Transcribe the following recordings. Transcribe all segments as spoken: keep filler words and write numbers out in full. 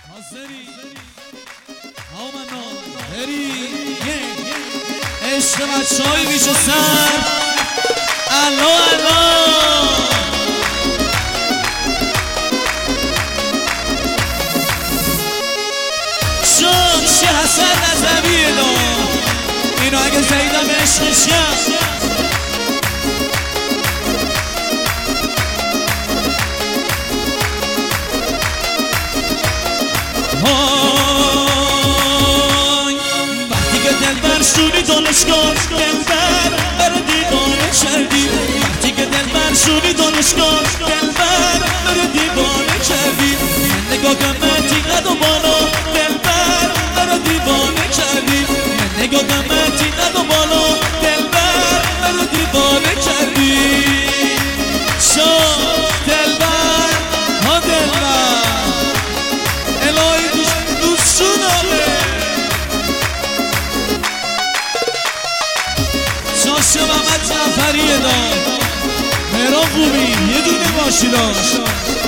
حاضری آمنا هری عشق بچه های بیش سر الا الا شمش حسن نظمی دار اینو اگه زیدم عشقش کرد وقتی که دل بر شونی دانشگاه دل بر بر دیوانه کردی وقتی که دل بر شونی دانشگاه دل بر بر دیوانه کردی من نگاه گمتی قد و بالا دل بر بر دیوانه کردی من نگاه گمتی قد و بالا دل بر بر دیوانه کردی شا دل بر ها دل بر الهی دوستون آله شاشه محمد جعفریه دار مهران خوبی یه دونه باشی داشت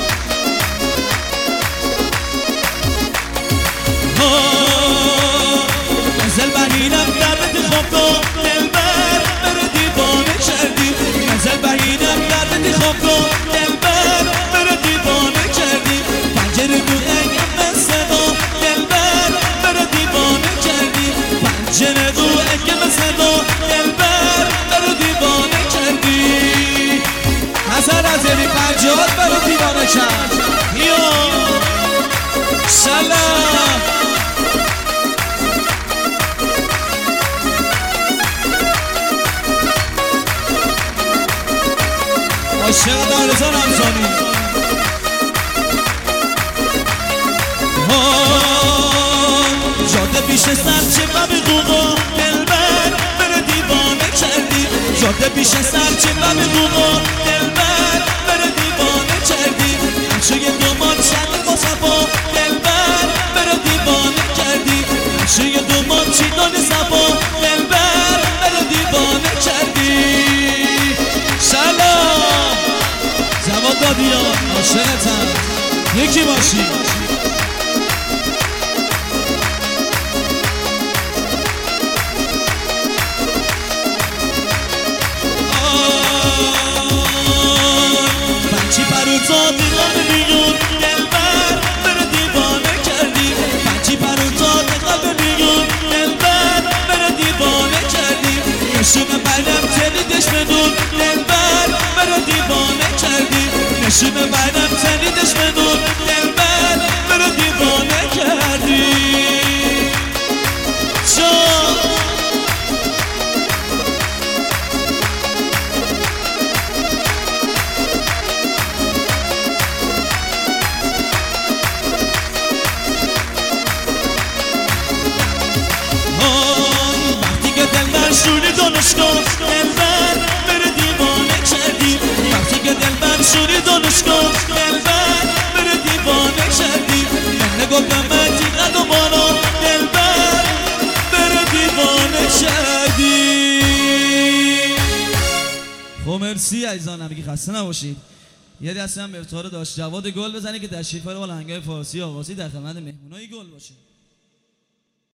نزل بهینم دردت خواب کن دل بر بر دیوانه کردی نزل بهینم دردت خواب کن دل بر بر دیوانه کردی پنجره دو اگم به صدا دل بر بر دیوانه کردی پنجره دو اگم به صدا دل بر بر دیوانه کردی حسن از یعنی پنجات بر دیوانه کرد یا سلام عاشق دارزان همزانی جاده پیش سرچه و به قوقا دل بر بر دیوانه کردی جاده پیش سرچه و به قوقا دل بر بر دیوانه کردی همچه دومان چند با صفا دل بر بر دیوانه کردی همچه دومان چیدان صفا دل بر بر دیوانه کردی سلام زمان دادی ها عاشقتم یکی باشی پنچی پروتا دیدان میون دل بر بر دیوانه کردی پنچی پروتا دیدان میون دل بر بر دیوانه کردی نشون بینم تنیدش بدون دل بر بر دیوانه کردی نشون بینم تنیدش بدون دل بر بر دیوانه کردی جان شونی دانشگاه دل بر بر دیوانه کردی وقتی که دل بر شونی دانشگاه دل بر بر دیوانه کردی من نگاه گمتی قد و بالا دل بر بر دیوانه کردی. خب مرسی عزیزان همگی خسته نباشید. یه دسته هم افتخار داشت جواد گل بزنه که تشریف بیاره با آهنگای فارسی آغازی در خدمت مهمونای گل باشه.